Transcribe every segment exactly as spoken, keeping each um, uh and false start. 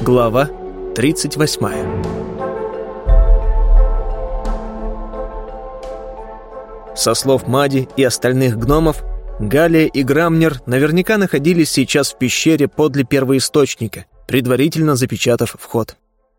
Глава тридцать восьмая. Со слов Мади и остальных гномов, Галия и Грамнер наверняка находились сейчас в пещере подле первоисточника, предварительно запечатав вход.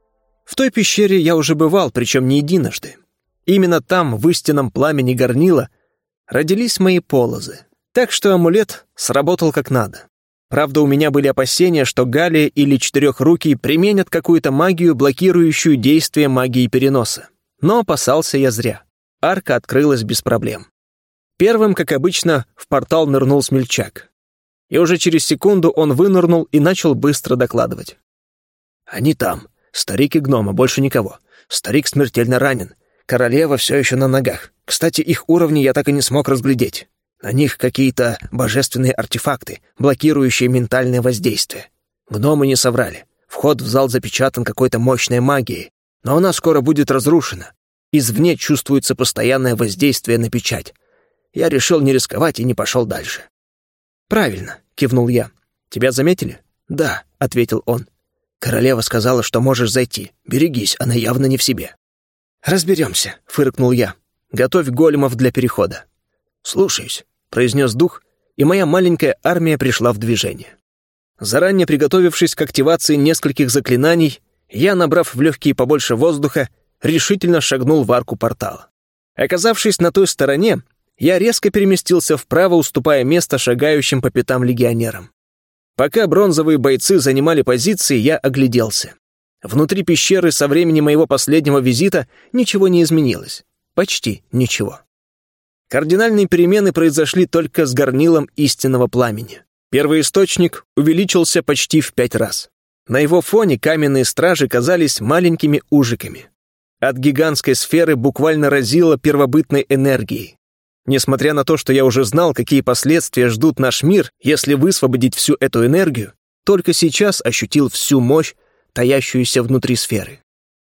В той пещере я уже бывал, причем не единожды. Именно там, в истинном пламени горнила, родились мои полозы. Так что амулет сработал как надо. Правда, у меня были опасения, что Галия или Четырехрукий применят какую-то магию, блокирующую действие магии переноса. Но опасался я зря. Арка открылась без проблем. Первым, как обычно, в портал нырнул смельчак. И уже через секунду он вынырнул и начал быстро докладывать. «Они там. Старик и гнома, больше никого. Старик смертельно ранен. Королева все еще на ногах. Кстати, их уровни я так и не смог разглядеть. На них какие-то божественные артефакты, блокирующие ментальное воздействие. Гномы не соврали. Вход в зал запечатан какой-то мощной магией, но она скоро будет разрушена. Извне чувствуется постоянное воздействие на печать. Я решил не рисковать и не пошел дальше». «Правильно», — кивнул я. «Тебя заметили?» «Да», — ответил он. «Королева сказала, что можешь зайти. Берегись, она явно не в себе». «Разберемся», — фыркнул я. «Готовь големов для перехода». «Слушаюсь», — произнес дух, и моя маленькая армия пришла в движение. Заранее приготовившись к активации нескольких заклинаний, я, набрав в легкие побольше воздуха, решительно шагнул в арку портала. Оказавшись на той стороне, я резко переместился вправо, уступая место шагающим по пятам легионерам. Пока бронзовые бойцы занимали позиции, я огляделся. Внутри пещеры со времени моего последнего визита ничего не изменилось. Почти ничего. Кардинальные перемены произошли только с горнилом истинного пламени. Первоисточник увеличился почти в пять раз. На его фоне каменные стражи казались маленькими ужиками. От гигантской сферы буквально разило первобытной энергией. Несмотря на то, что я уже знал, какие последствия ждут наш мир, если высвободить всю эту энергию, только сейчас ощутил всю мощь, таящуюся внутри сферы.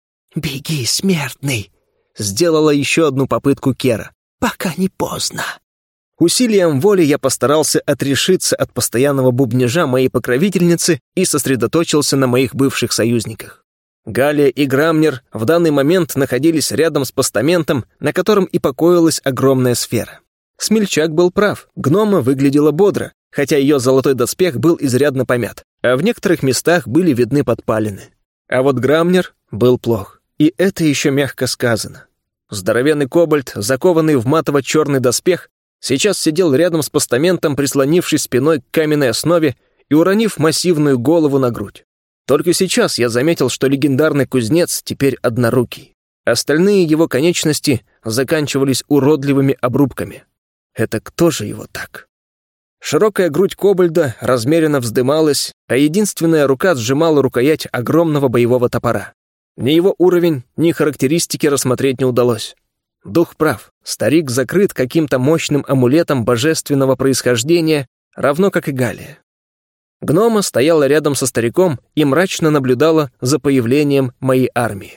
«Беги, смертный!» — сделала еще одну попытку Кера. «Пока не поздно». Усилием воли я постарался отрешиться от постоянного бубнежа моей покровительницы и сосредоточился на моих бывших союзниках. Галия и Грамнер в данный момент находились рядом с постаментом, на котором и покоилась огромная сфера. Смельчак был прав, гнома выглядела бодро, хотя ее золотой доспех был изрядно помят, а в некоторых местах были видны подпалины. А вот Грамнер был плох, и это еще мягко сказано. Здоровенный кобальт, закованный в матово-черный доспех, сейчас сидел рядом с постаментом, прислонившись спиной к каменной основе и уронив массивную голову на грудь. Только сейчас я заметил, что легендарный кузнец теперь однорукий. Остальные его конечности заканчивались уродливыми обрубками. Это кто же его так? Широкая грудь кобальда размеренно вздымалась, а единственная рука сжимала рукоять огромного боевого топора. Ни его уровень, ни характеристики рассмотреть не удалось. Дух прав, старик закрыт каким-то мощным амулетом божественного происхождения, равно как и Галия. Гнома стояла рядом со стариком и мрачно наблюдала за появлением моей армии.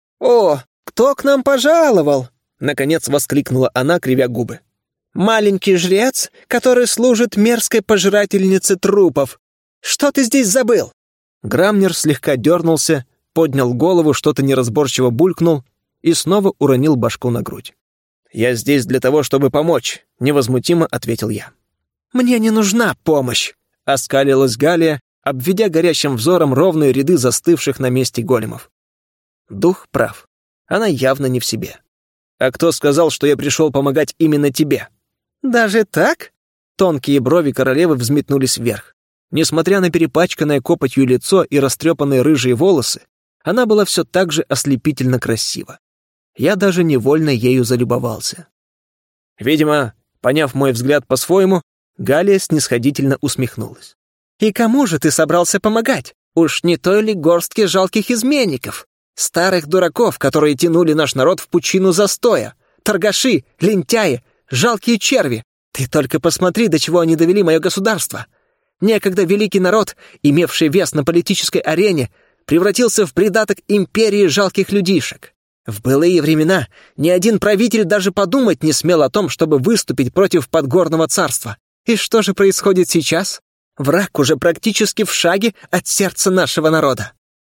«О, кто к нам пожаловал?» — наконец воскликнула она, кривя губы. «Маленький жрец, который служит мерзкой пожирательнице трупов. Что ты здесь забыл?» Грамнер слегка дернулся, поднял голову, что-то неразборчиво булькнул и снова уронил башку на грудь. «Я здесь для того, чтобы помочь», — невозмутимо ответил я. «Мне не нужна помощь», — оскалилась Галия, обведя горящим взором ровные ряды застывших на месте големов. Дух прав. Она явно не в себе. «А кто сказал, что я пришел помогать именно тебе?» «Даже так?» Тонкие брови королевы взметнулись вверх. Несмотря на перепачканное копотью лицо и растрепанные рыжие волосы, она была все так же ослепительно красива. Я даже невольно ею залюбовался. Видимо, поняв мой взгляд по-своему, Галия снисходительно усмехнулась. «И кому же ты собрался помогать? Уж не той ли горстке жалких изменников? Старых дураков, которые тянули наш народ в пучину застоя? Торгаши, лентяи, жалкие черви. Ты только посмотри, до чего они довели мое государство. Некогда великий народ, имевший вес на политической арене, превратился в придаток империи жалких людишек. В былые времена ни один правитель даже подумать не смел о том, чтобы выступить против подгорного царства. И что же происходит сейчас? Враг уже практически в шаге от сердца нашего народа.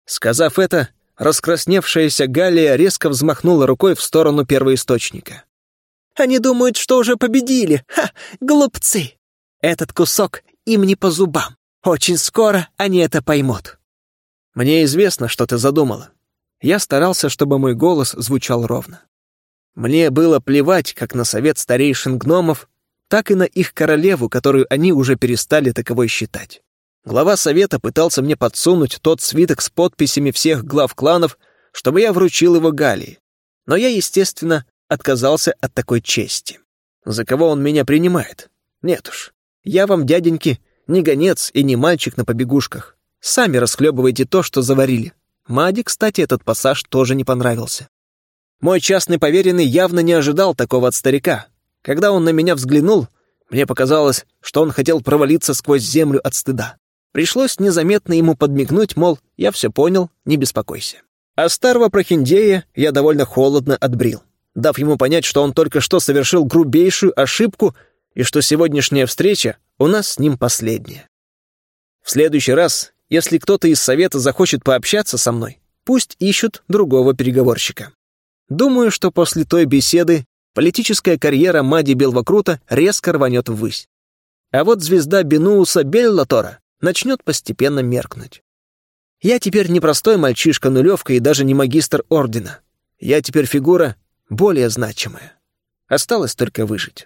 Сказав это, раскрасневшаяся Галия резко взмахнула рукой в сторону первоисточника. «Они думают, что уже победили! Ха! Глупцы! Этот кусок им не по зубам. Очень скоро они это поймут». «Мне известно, что ты задумала». Я старался, чтобы мой голос звучал ровно. Мне было плевать как на совет старейшин гномов, так и на их королеву, которую они уже перестали таковой считать. Глава совета пытался мне подсунуть тот свиток с подписями всех глав кланов, чтобы я вручил его Галии. Но я, естественно, отказался от такой чести. За кого он меня принимает? Нет уж. Я вам, дяденьки, не гонец и не мальчик на побегушках. Сами расхлебывайте то, что заварили. Маде, кстати, этот пассаж тоже не понравился. Мой частный поверенный явно не ожидал такого от старика. Когда он на меня взглянул, мне показалось, что он хотел провалиться сквозь землю от стыда. Пришлось незаметно ему подмигнуть, мол, я все понял, не беспокойся. А старого прохиндея я довольно холодно отбрил, дав ему понять, что он только что совершил грубейшую ошибку и что сегодняшняя встреча у нас с ним последняя. В следующий раз, если кто-то из совета захочет пообщаться со мной, пусть ищут другого переговорщика. Думаю, что после той беседы политическая карьера Мади Белвакрута резко рванет ввысь. А вот звезда Бенууса Беллатора начнет постепенно меркнуть. Я теперь не простой мальчишка-нулевка и даже не магистр ордена. Я теперь фигура более значимая. Осталось только выжить.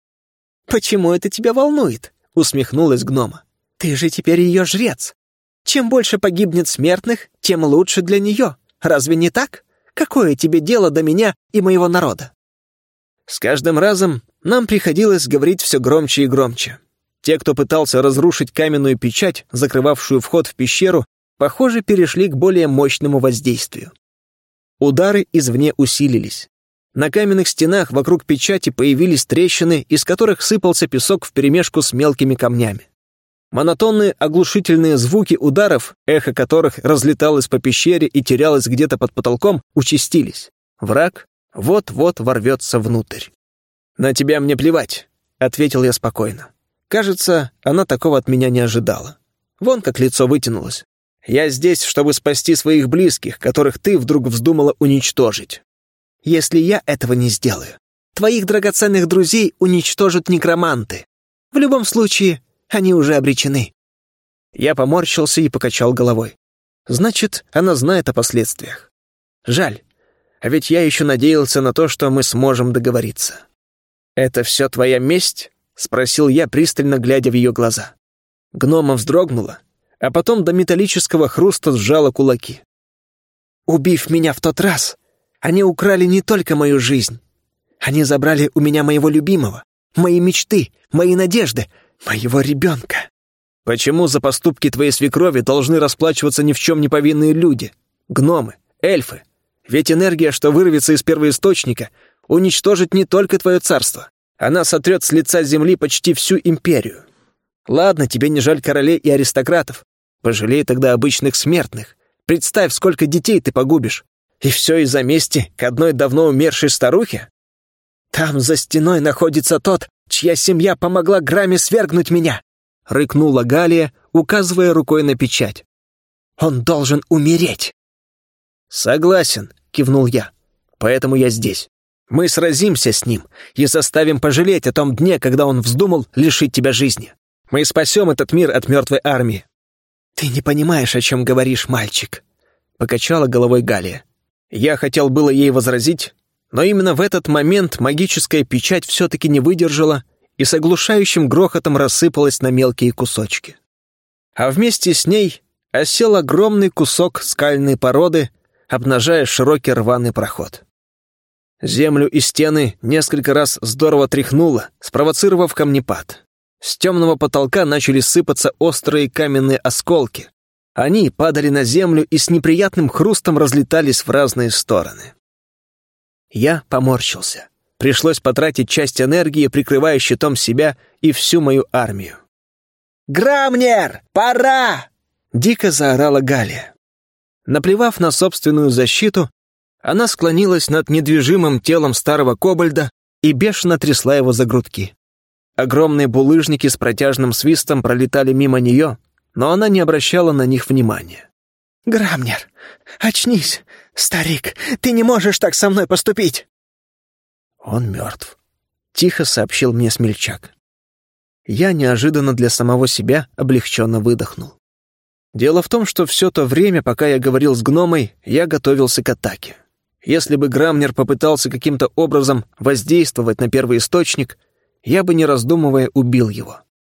«Почему это тебя волнует?» — усмехнулась гнома. «Ты же теперь ее жрец. Чем больше погибнет смертных, тем лучше для нее. Разве не так? Какое тебе дело до меня и моего народа?» С каждым разом нам приходилось говорить все громче и громче. Те, кто пытался разрушить каменную печать, закрывавшую вход в пещеру, похоже, перешли к более мощному воздействию. Удары извне усилились. На каменных стенах вокруг печати появились трещины, из которых сыпался песок вперемешку с мелкими камнями. Монотонные оглушительные звуки ударов, эхо которых разлеталось по пещере и терялось где-то под потолком, участились. Враг вот-вот ворвется внутрь. «На тебя мне плевать», — ответил я спокойно. Кажется, она такого от меня не ожидала. Вон как лицо вытянулось. «Я здесь, чтобы спасти своих близких, которых ты вдруг вздумала уничтожить». «Если я этого не сделаю, твоих драгоценных друзей уничтожат некроманты. В любом случае, они уже обречены». Я поморщился и покачал головой. Значит, она знает о последствиях. Жаль, а ведь я еще надеялся на то, что мы сможем договориться. «Это все твоя месть?» — спросил я, пристально глядя в ее глаза. Гнома вздрогнула, а потом до металлического хруста сжала кулаки. «Убив меня в тот раз, они украли не только мою жизнь. Они забрали у меня моего любимого, мои мечты, мои надежды, моего ребенка». «Почему за поступки твоей свекрови должны расплачиваться ни в чем не повинные люди? Гномы, эльфы? Ведь энергия, что вырвется из первоисточника, уничтожит не только твое царство. Она сотрет с лица земли почти всю империю. Ладно, тебе не жаль королей и аристократов. Пожалей тогда обычных смертных. Представь, сколько детей ты погубишь. И все из-за мести к одной давно умершей старухе? Там за стеной находится тот, чья семья помогла Граме свергнуть меня», — рыкнула Галия, указывая рукой на печать. «Он должен умереть». «Согласен», — кивнул я. «Поэтому я здесь. Мы сразимся с ним и заставим пожалеть о том дне, когда он вздумал лишить тебя жизни. Мы спасем этот мир от мертвой армии». «Ты не понимаешь, о чем говоришь, мальчик», — покачала головой Галия. Я хотел было ей возразить, но именно в этот момент магическая печать все-таки не выдержала и с оглушающим грохотом рассыпалась на мелкие кусочки. А вместе с ней осел огромный кусок скальной породы, обнажая широкий рваный проход. Землю и стены несколько раз здорово тряхнуло, спровоцировав камнепад. С темного потолка начали сыпаться острые каменные осколки. Они падали на землю и с неприятным хрустом разлетались в разные стороны. Я поморщился. Пришлось потратить часть энергии, прикрывая щитом себя и всю мою армию. «Грамнер, пора!» — дико заорала Галия. Наплевав на собственную защиту, она склонилась над недвижимым телом старого кобальда и бешено трясла его за грудки. Огромные булыжники с протяжным свистом пролетали мимо нее, но она не обращала на них внимания. «Грамнер, очнись! Старик, ты не можешь так со мной поступить!» «Он мертв», — тихо сообщил мне смельчак. Я неожиданно для самого себя облегченно выдохнул. Дело в том, что все то время, пока я говорил с гномой, я готовился к атаке. Если бы Грамнер попытался каким-то образом воздействовать на первоисточник, я бы, не раздумывая, убил его.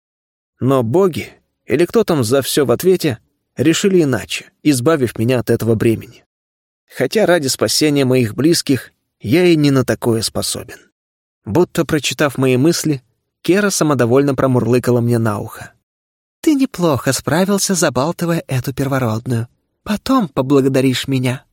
Но боги, или кто там за все в ответе, решили иначе, избавив меня от этого бремени. Хотя ради спасения моих близких я и не на такое способен. Будто прочитав мои мысли, Кера самодовольно промурлыкала мне на ухо. «Ты неплохо справился, забалтывая эту первородную. Потом поблагодаришь меня».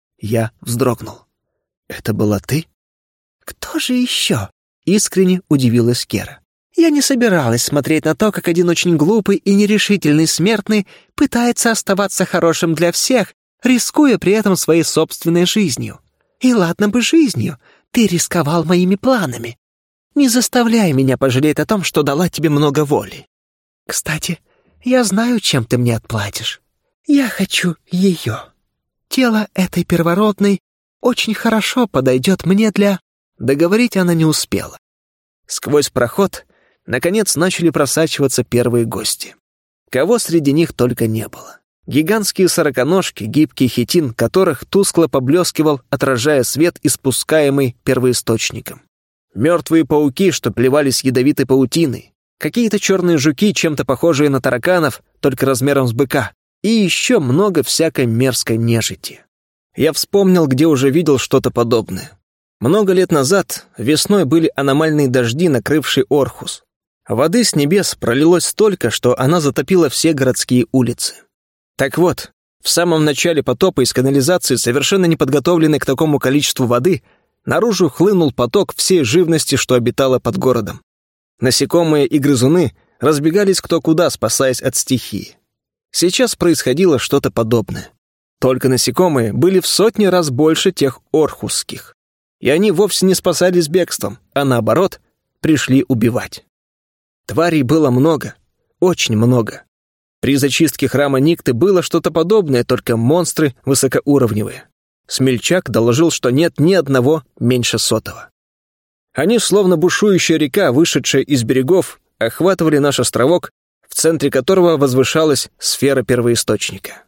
Я вздрогнул. «Это была ты?» «Кто же еще?» — искренне удивилась Кера. «Я не собиралась смотреть на то, как один очень глупый и нерешительный смертный пытается оставаться хорошим для всех, рискуя при этом своей собственной жизнью. И ладно бы жизнью, ты рисковал моими планами. Не заставляй меня пожалеть о том, что дала тебе много воли. Кстати, я знаю, чем ты мне отплатишь. Я хочу ее. Тело этой первородной очень хорошо подойдет мне для...» Договорить она не успела. Сквозь проход, наконец, начали просачиваться первые гости. Кого среди них только не было. Гигантские сороконожки, гибкий хитин, которых тускло поблескивал, отражая свет, испускаемый первоисточником. Мертвые пауки, что плевались ядовитой паутиной. Какие-то черные жуки, чем-то похожие на тараканов, только размером с быка. И еще много всякой мерзкой нежити. Я вспомнил, где уже видел что-то подобное. Много лет назад весной были аномальные дожди, накрывшие Орхус. Воды с небес пролилось столько, что она затопила все городские улицы. Так вот, в самом начале потопа из канализации, совершенно не подготовленной к такому количеству воды, наружу хлынул поток всей живности, что обитала под городом. Насекомые и грызуны разбегались кто куда, спасаясь от стихии. Сейчас происходило что-то подобное. Только насекомые были в сотни раз больше тех орхусских. И они вовсе не спасались бегством, а наоборот, пришли убивать. Тварей было много, очень много. При зачистке храма Никты было что-то подобное, только монстры высокоуровневые. Смельчак доложил, что нет ни одного меньше сотого. Они, словно бушующая река, вышедшая из берегов, охватывали наш островок, в центре которого возвышалась сфера первоисточника.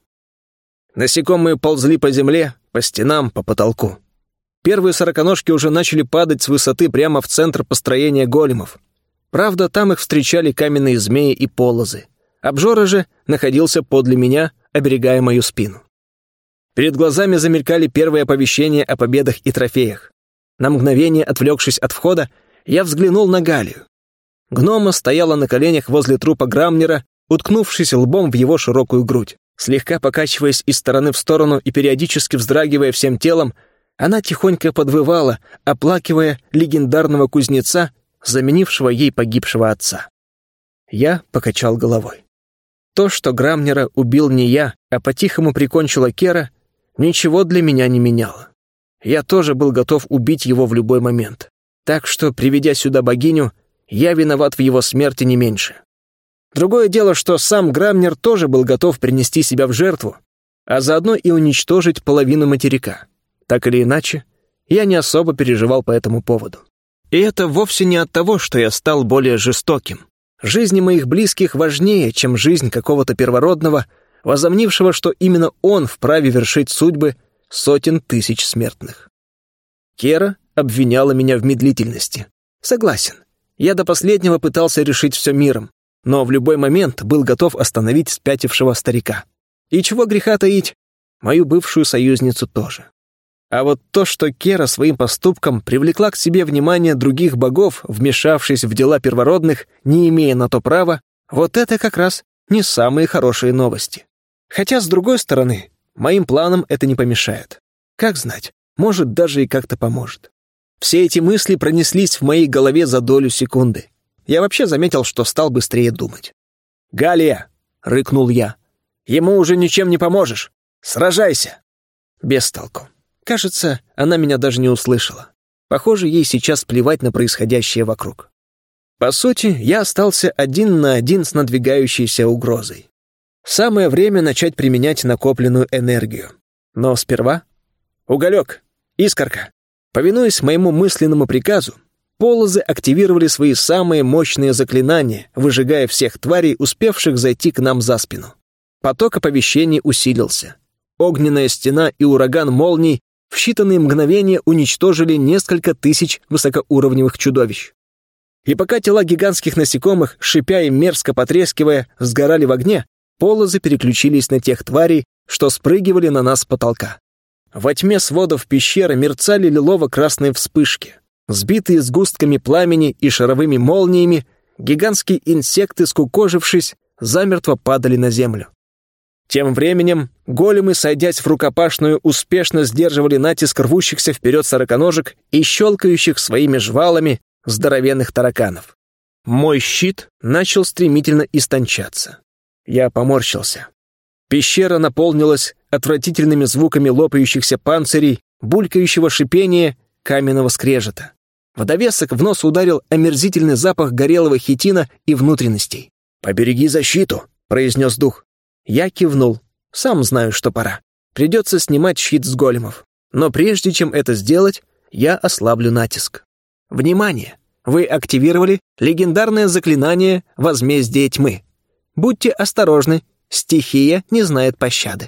Насекомые ползли по земле, по стенам, по потолку. Первые сороконожки уже начали падать с высоты прямо в центр построения големов. Правда, там их встречали каменные змеи и полозы. Обжора же находился подле меня, оберегая мою спину. Перед глазами замелькали первые оповещения о победах и трофеях. На мгновение, отвлекшись от входа, я взглянул на Галию. Гнома стояла на коленях возле трупа Грамнера, уткнувшись лбом в его широкую грудь. Слегка покачиваясь из стороны в сторону и периодически вздрагивая всем телом, она тихонько подвывала, оплакивая легендарного кузнеца, заменившего ей погибшего отца. Я покачал головой. То, что Грамнера убил не я, а по-тихому прикончила Кера, ничего для меня не меняло. Я тоже был готов убить его в любой момент. Так что, приведя сюда богиню, я виноват в его смерти не меньше. Другое дело, что сам Грамнер тоже был готов принести себя в жертву, а заодно и уничтожить половину материка. Так или иначе, я не особо переживал по этому поводу. И это вовсе не от того, что я стал более жестоким. Жизни моих близких важнее, чем жизнь какого-то первородного, возомнившего, что именно он вправе вершить судьбы сотен тысяч смертных. Кера обвиняла меня в медлительности. Согласен, я до последнего пытался решить все миром, но в любой момент был готов остановить спятившего старика. И чего греха таить, мою бывшую союзницу тоже. А вот то, что Кера своим поступком привлекла к себе внимание других богов, вмешавшись в дела первородных, не имея на то права, вот это как раз не самые хорошие новости. Хотя, с другой стороны, моим планам это не помешает. Как знать, может, даже и как-то поможет. Все эти мысли пронеслись в моей голове за долю секунды. Я вообще заметил, что стал быстрее думать. «Галия!» — рыкнул я. «Ему уже ничем не поможешь! Сражайся!» Без толку. Кажется, она меня даже не услышала. Похоже, ей сейчас плевать на происходящее вокруг. По сути, я остался один на один с надвигающейся угрозой. Самое время начать применять накопленную энергию. Но сперва... Уголек, искорка. Повинуясь моему мысленному приказу, полозы активировали свои самые мощные заклинания, выжигая всех тварей, успевших зайти к нам за спину. Поток оповещений усилился. Огненная стена и ураган молний в считанные мгновения уничтожили несколько тысяч высокоуровневых чудовищ. И пока тела гигантских насекомых, шипя и мерзко потрескивая, сгорали в огне, полозы переключились на тех тварей, что спрыгивали на нас с потолка. Во тьме сводов пещеры мерцали лилово-красные вспышки. Сбитые сгустками пламени и шаровыми молниями, гигантские инсекты, скукожившись, замертво падали на землю. Тем временем големы, сойдясь в рукопашную, успешно сдерживали натиск рвущихся вперед сороконожек и щелкающих своими жвалами здоровенных тараканов. Мой щит начал стремительно истончаться. Я поморщился. Пещера наполнилась отвратительными звуками лопающихся панцирей, булькающего шипения, каменного скрежета. В довесок в нос ударил омерзительный запах горелого хитина и внутренностей. «Побереги защиту», — произнес дух. Я кивнул. Сам знаю, что пора. Придется снимать щит с големов. Но прежде чем это сделать, я ослаблю натиск. Внимание! Вы активировали легендарное заклинание «Возмездие тьмы». Будьте осторожны, стихия не знает пощады.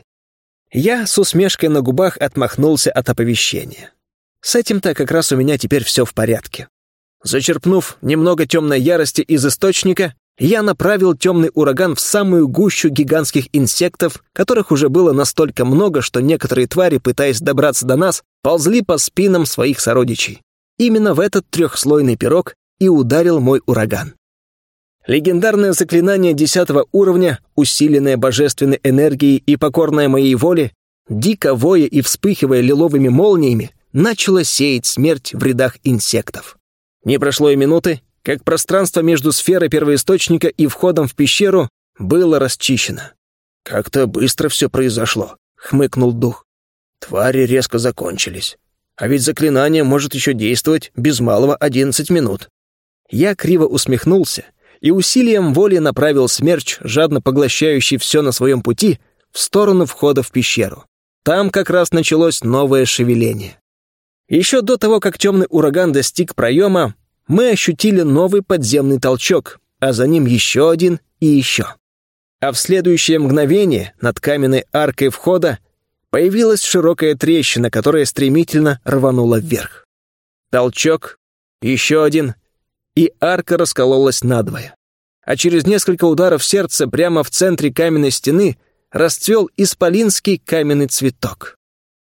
Я с усмешкой на губах отмахнулся от оповещения. С этим-то как раз у меня теперь все в порядке. Зачерпнув немного темной ярости из источника, я направил темный ураган в самую гущу гигантских инсектов, которых уже было настолько много, что некоторые твари, пытаясь добраться до нас, ползли по спинам своих сородичей. Именно в этот трехслойный пирог и ударил мой ураган. Легендарное заклинание десятого уровня, усиленное божественной энергией и покорное моей воле, дико воя и вспыхивая лиловыми молниями, начало сеять смерть в рядах инсектов. Не прошло и минуты, как пространство между сферой первоисточника и входом в пещеру было расчищено. «Как-то быстро все произошло», — хмыкнул дух. «Твари резко закончились. А ведь заклинание может еще действовать без малого одиннадцать минут». Я криво усмехнулся и усилием воли направил смерч, жадно поглощающий все на своем пути, в сторону входа в пещеру. Там как раз началось новое шевеление. Еще до того, как темный ураган достиг проема, мы ощутили новый подземный толчок, а за ним еще один и еще. А в следующее мгновение над каменной аркой входа появилась широкая трещина, которая стремительно рванула вверх. Толчок, еще один, и арка раскололась надвое. А через несколько ударов сердца прямо в центре каменной стены расцвел исполинский каменный цветок.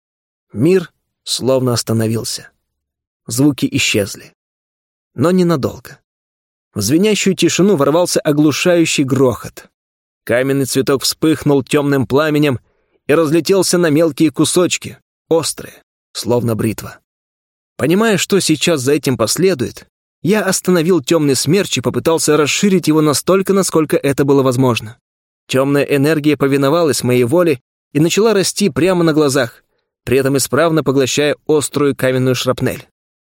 Мир словно остановился. Звуки исчезли. Но ненадолго. В звенящую тишину ворвался оглушающий грохот. Каменный цветок вспыхнул темным пламенем и разлетелся на мелкие кусочки, острые, словно бритва. Понимая, что сейчас за этим последует, я остановил темный смерч и попытался расширить его настолько, насколько это было возможно. Темная энергия повиновалась моей воле и начала расти прямо на глазах, при этом исправно поглощая острую каменную шрапнель.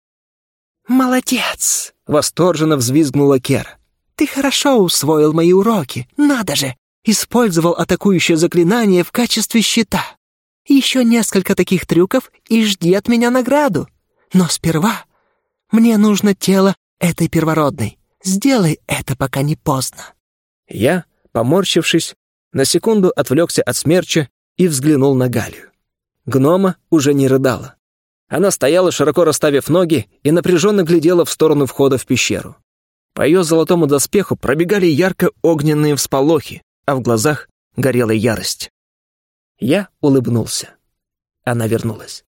«Молодец!» — восторженно взвизгнула Кера. «Ты хорошо усвоил мои уроки, надо же! Использовал атакующее заклинание в качестве щита. Еще несколько таких трюков и жди от меня награду. Но сперва мне нужно тело этой первородной. Сделай это, пока не поздно». Я, поморщившись, на секунду отвлекся от смерча и взглянул на Галию. Гнома уже не рыдала. Она стояла, широко расставив ноги, и напряженно глядела в сторону входа в пещеру. По ее золотому доспеху пробегали ярко-огненные всполохи, а в глазах горела ярость. Я улыбнулся. Она вернулась.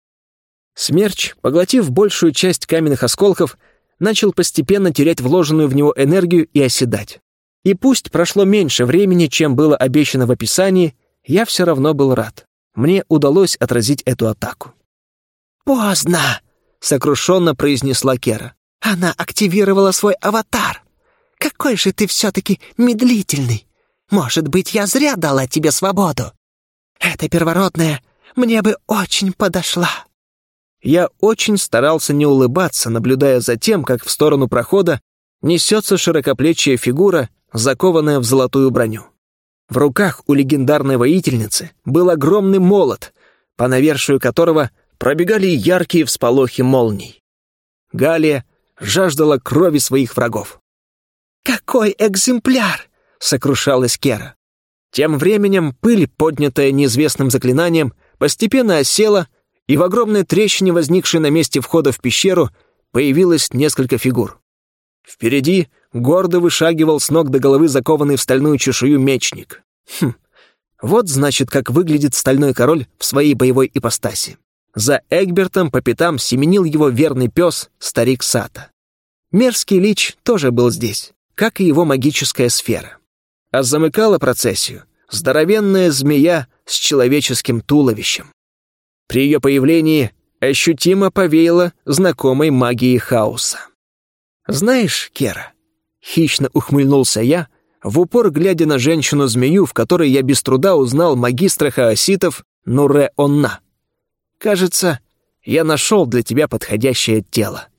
Смерч, поглотив большую часть каменных осколков, начал постепенно терять вложенную в него энергию и оседать. И пусть прошло меньше времени, чем было обещано в описании, я все равно был рад. Мне удалось отразить эту атаку. «Поздно!» — сокрушенно произнесла Кера. «Она активировала свой аватар. Какой же ты все-таки медлительный! Может быть, я зря дала тебе свободу. Эта первородная мне бы очень подошла». Я очень старался не улыбаться, наблюдая за тем, как в сторону прохода несется широкоплечья фигура, закованная в золотую броню. В руках у легендарной воительницы был огромный молот, по навершию которого пробегали яркие всполохи молний. Галия жаждала крови своих врагов. «Какой экземпляр!» — сокрушалась Кера. Тем временем пыль, поднятая неизвестным заклинанием, постепенно осела, и в огромной трещине, возникшей на месте входа в пещеру, появилось несколько фигур. Впереди гордо вышагивал с ног до головы закованный в стальную чешую мечник. Хм, вот значит, как выглядит стальной король в своей боевой ипостаси. За Эгбертом по пятам семенил его верный пес, старик Сата. Мерзкий лич тоже был здесь, как и его магическая сфера. А замыкала процессию здоровенная змея с человеческим туловищем. При ее появлении ощутимо повеяло знакомой магией хаоса. «Знаешь, Кера», — хищно ухмыльнулся я, в упор глядя на женщину-змею, в которой я без труда узнал магистра хаоситов Нуре-Онна. «Кажется, я нашел для тебя подходящее тело».